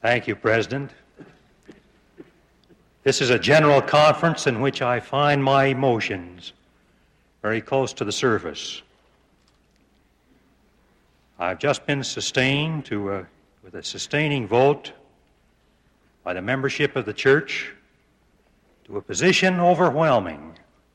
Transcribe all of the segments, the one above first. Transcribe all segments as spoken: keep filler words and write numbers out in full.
Thank you, President. This is a general conference in which I find my emotions very close to the surface. I've just been sustained to a, with a sustaining vote by the membership of the church to a position overwhelming.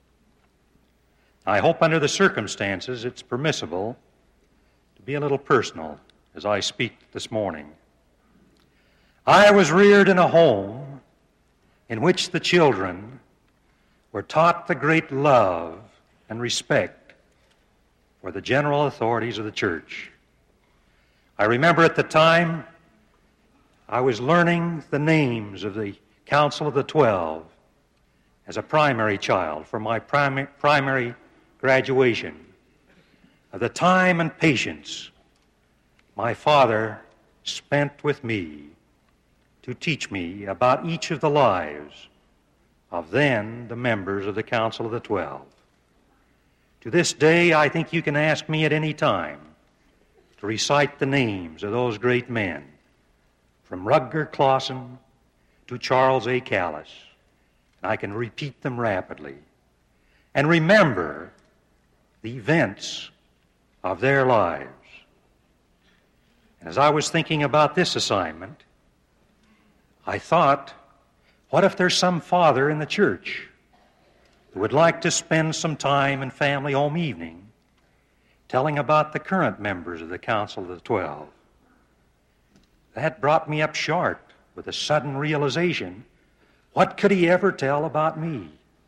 I hope under the circumstances it's permissible to be a little personal as I speak this morning. I was reared in a home in which the children were taught the great love and respect for the general authorities of the church. I remember at the time I was learning the names of the Council of the Twelve as a primary child for my prim- primary graduation, of the time and patience my father spent with me to teach me about each of the lives of then the members of the Council of the Twelve. To this day, I think you can ask me at any time to recite the names of those great men, from Rutger Clausen to Charles A. Callis. I can repeat them rapidly and remember the events of their lives. And as I was thinking about this assignment, I thought, what if there's some father in the church who would like to spend some time in family home evening telling about the current members of the Council of the Twelve? That brought me up short with a sudden realization, what could he ever tell about me?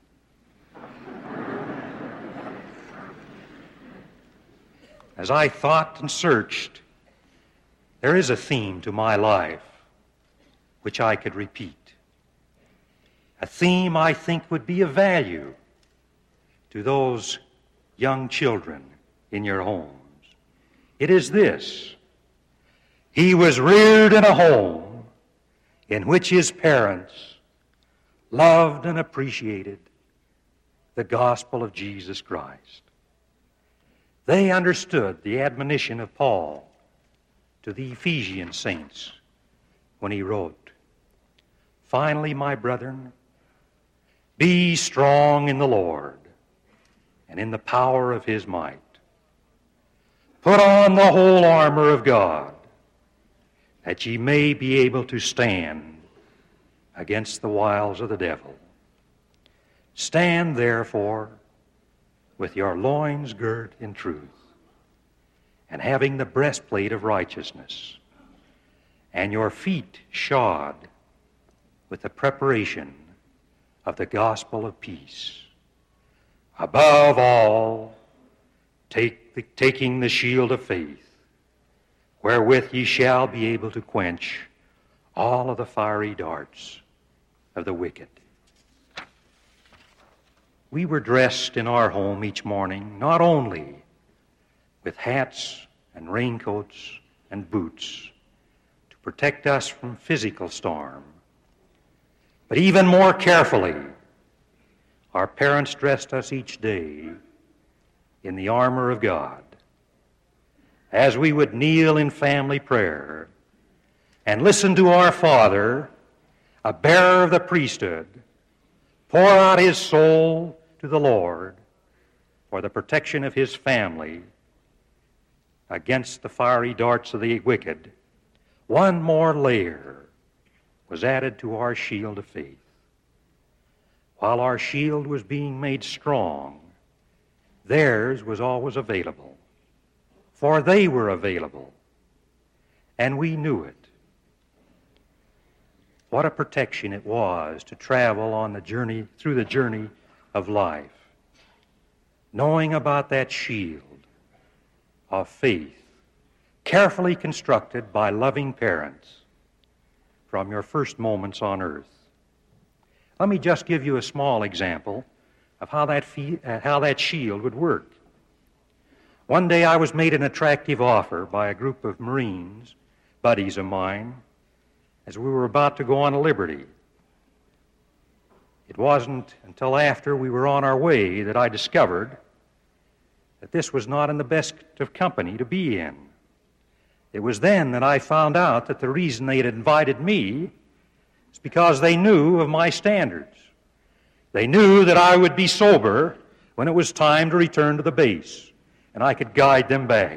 As I thought and searched, there is a theme to my life which I could repeat. A theme I think would be of value to those young children in your homes. It is this: he was reared in a home in which his parents loved and appreciated the gospel of Jesus Christ. They understood the admonition of Paul to the Ephesian saints when he wrote, "Finally, my brethren, be strong in the Lord and in the power of his might. Put on the whole armor of God, that ye may be able to stand against the wiles of the devil. Stand therefore with your loins girt in truth, and having the breastplate of righteousness, and your feet shod with the preparation of the gospel of peace. Above all, take the, taking the shield of faith, wherewith ye shall be able to quench all of the fiery darts of the wicked." We were dressed in our home each morning not only with hats and raincoats and boots to protect us from physical storm, but even more carefully, our parents dressed us each day in the armor of God. As we would kneel in family prayer and listen to our Father, a bearer of the priesthood, pour out his soul to the Lord for the protection of his family against the fiery darts of the wicked, one more layer was added to our shield of faith. While our shield was being made strong, theirs was always available, for they were available, and we knew it. What a protection it was to travel on the journey, through the journey of life, knowing about that shield of faith, carefully constructed by loving parents from your first moments on earth. Let me just give you a small example of how that, fee- uh, how that shield would work. One day I was made an attractive offer by a group of Marines, buddies of mine, as we were about to go on a liberty. It wasn't until after we were on our way that I discovered that this was not in the best of company to be in. It was then that I found out that the reason they had invited me is because they knew of my standards. They knew that I would be sober when it was time to return to the base, and I could guide them back.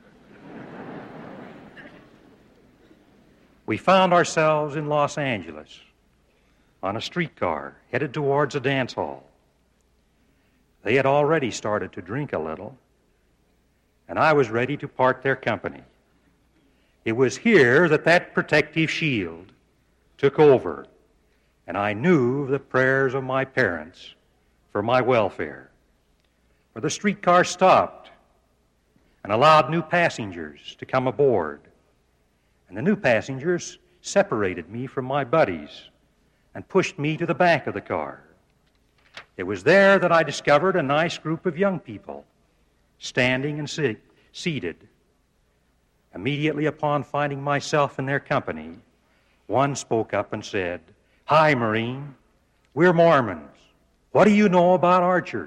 We found ourselves in Los Angeles on a streetcar headed towards a dance hall. They had already started to drink a little, and I was ready to part their company. It was here that that protective shield took over, and I knew of the prayers of my parents for my welfare. For the streetcar stopped and allowed new passengers to come aboard. And the new passengers separated me from my buddies and pushed me to the back of the car. It was there that I discovered a nice group of young people standing and sit- seated. Immediately upon finding myself in their company, one spoke up and said, "Hi, Marine, we're Mormons. What do you know about our church?"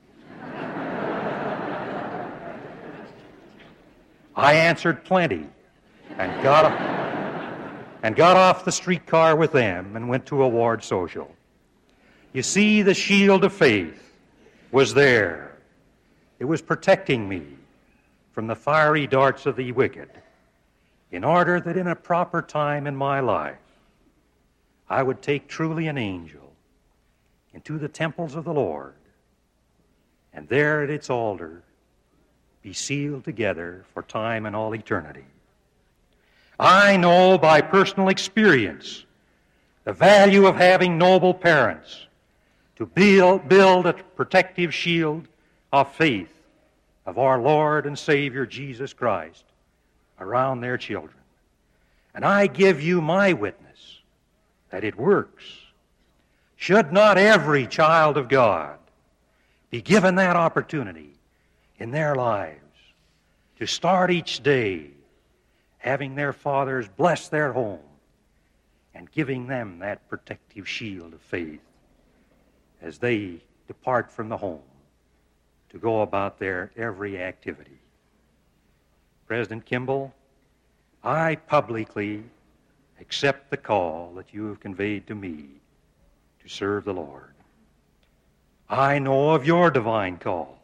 I answered plenty and got, and got off the streetcar with them and went to a ward social. You see, the shield of faith was there. It was protecting me from the fiery darts of the wicked, in order that in a proper time in my life, I would take truly an angel into the temples of the Lord, and there at its altar be sealed together for time and all eternity. I know by personal experience the value of having noble parents to build, build a protective shield of faith of our Lord and Savior Jesus Christ around their children. And I give you my witness that it works. Should not every child of God be given that opportunity in their lives to start each day having their fathers bless their home and giving them that protective shield of faith as they depart from the home to go about their every activity? President Kimball, I publicly accept the call that you have conveyed to me to serve the Lord. I know of your divine call.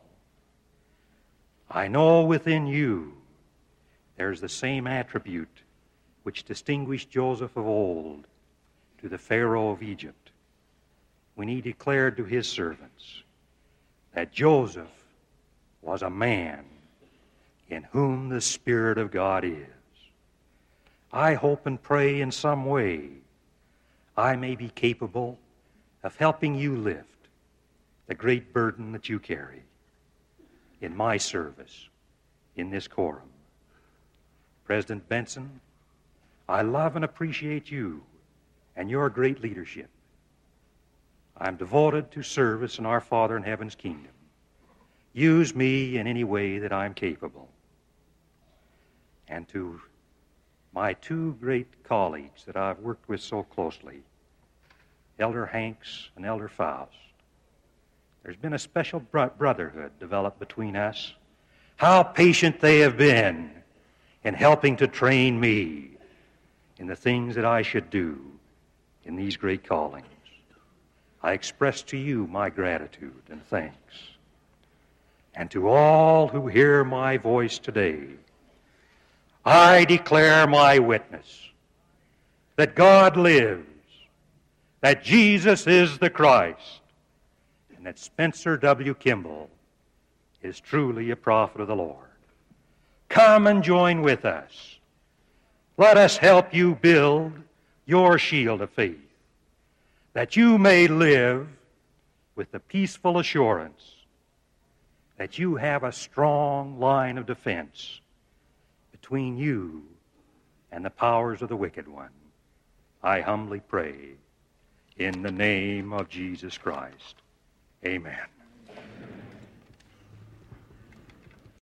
I know within you there's the same attribute which distinguished Joseph of old to the Pharaoh of Egypt when he declared to his servants that Joseph was a man in whom the Spirit of God is. I hope and pray in some way I may be capable of helping you lift the great burden that you carry in my service in this quorum. President Benson, I love and appreciate you and your great leadership. I'm devoted to service in our Father in Heaven's kingdom. Use me in any way that I'm capable. And to my two great colleagues that I've worked with so closely, Elder Hanks and Elder Faust, there's been a special bro- brotherhood developed between us. How patient they have been in helping to train me in the things that I should do in these great callings. I express to you my gratitude and thanks. And to all who hear my voice today, I declare my witness that God lives, that Jesus is the Christ, and that Spencer W. Kimball is truly a prophet of the Lord. Come and join with us. Let us help you build your shield of faith, that you may live with the peaceful assurance that you have a strong line of defense between you and the powers of the wicked one. I humbly pray in the name of Jesus Christ. Amen.